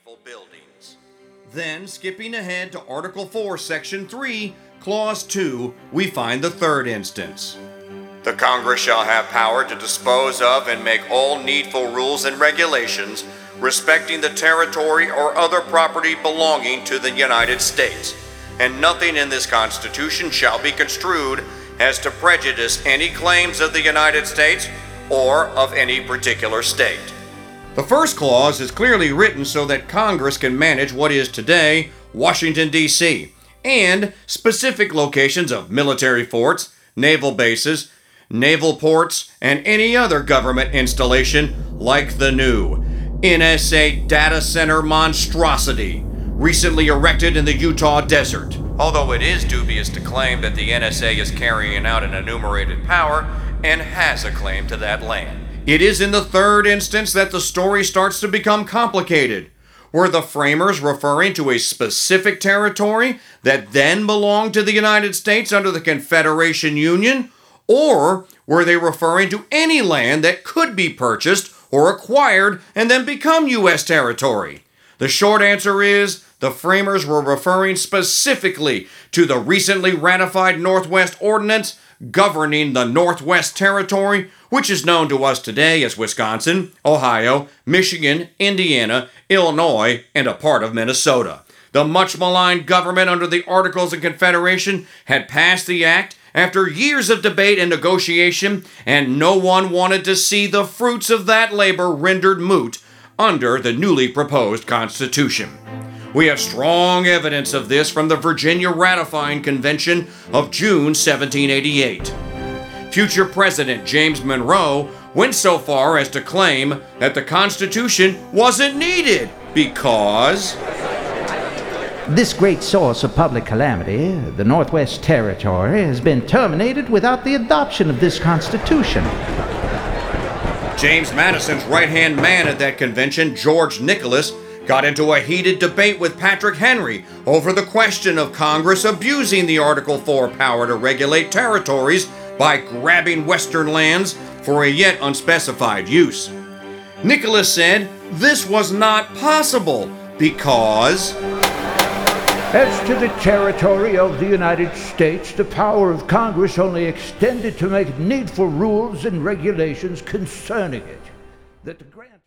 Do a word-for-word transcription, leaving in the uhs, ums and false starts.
needful buildings. Then, skipping ahead to Article four, Section three, Clause two, we find the third instance. The Congress shall have power to dispose of and make all needful rules and regulations respecting the territory or other property belonging to the United States, and nothing in this Constitution shall be construed as to prejudice any claims of the United States or of any particular state. The first clause is clearly written so that Congress can manage what is today Washington, D C, and specific locations of military forts, naval bases, naval ports, and any other government installation like the new N S A data center monstrosity recently erected in the Utah desert. Although it is dubious to claim that the N S A is carrying out an enumerated power and has a claim to that land. It is in the third instance that the story starts to become complicated. Were the framers referring to a specific territory that then belonged to the United States under the Confederation Union? Or were they referring to any land that could be purchased or acquired and then become U S territory? The short answer is the framers were referring specifically to the recently ratified Northwest Ordinance governing the Northwest Territory, which is known to us today as Wisconsin, Ohio, Michigan, Indiana, Illinois, and a part of Minnesota. The much maligned government under the Articles of Confederation had passed the act after years of debate and negotiation, and no one wanted to see the fruits of that labor rendered moot under the newly proposed Constitution. We have strong evidence of this from the Virginia Ratifying Convention of June seventeen eighty-eight. Future President James Monroe went so far as to claim that the Constitution wasn't needed because this great source of public calamity, the Northwest Territory, has been terminated without the adoption of this Constitution. James Madison's right-hand man at that convention, George Nicholas, got into a heated debate with Patrick Henry over the question of Congress abusing the Article four power to regulate territories by grabbing Western lands for a yet unspecified use. Nicholas said this was not possible because as to the territory of the United States, the power of Congress only extended to make needful rules and regulations concerning it. That the grand